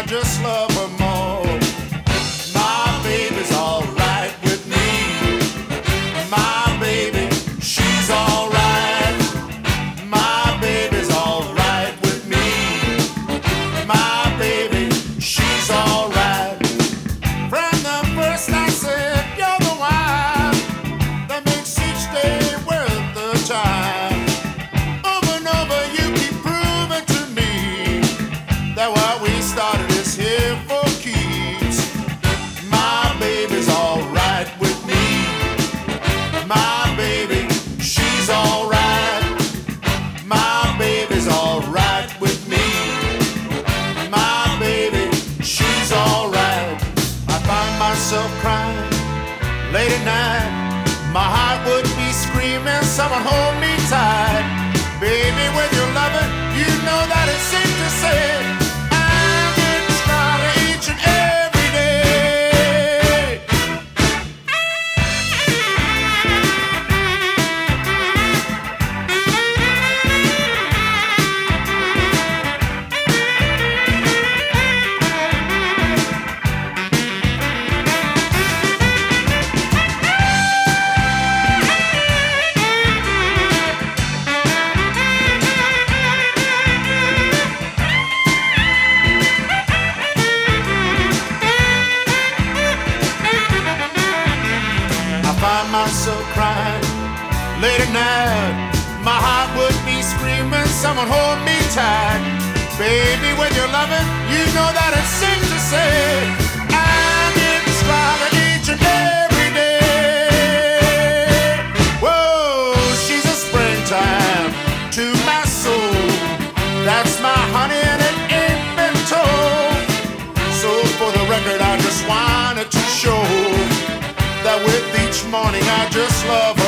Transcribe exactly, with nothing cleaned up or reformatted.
I just love her more. My baby's alright with me. My baby, she's alright. My baby's alright with me. My baby, she's alright. From the first I said, you're the wife that makes each day worth the time. Over and over you keep proving to me that what we started is here for keeps. My baby's alright with me. My baby, she's alright. My baby's alright with me. My baby, she's alright. I find myself crying late at night. My heart would be screaming, someone hold me tight. Baby, when you're loving, you know that it's safe to say I'm getting stronger each and every day. I find myself crying late at night. My heart would be screaming, someone hold me tight. Baby, when you're loving, you know that it's safe to say I'm getting stronger each and every day. Whoa, she's a springtime to my soul. That's my honey and it ain't been told. So for the record, I just wanted to show that with each morning I just love her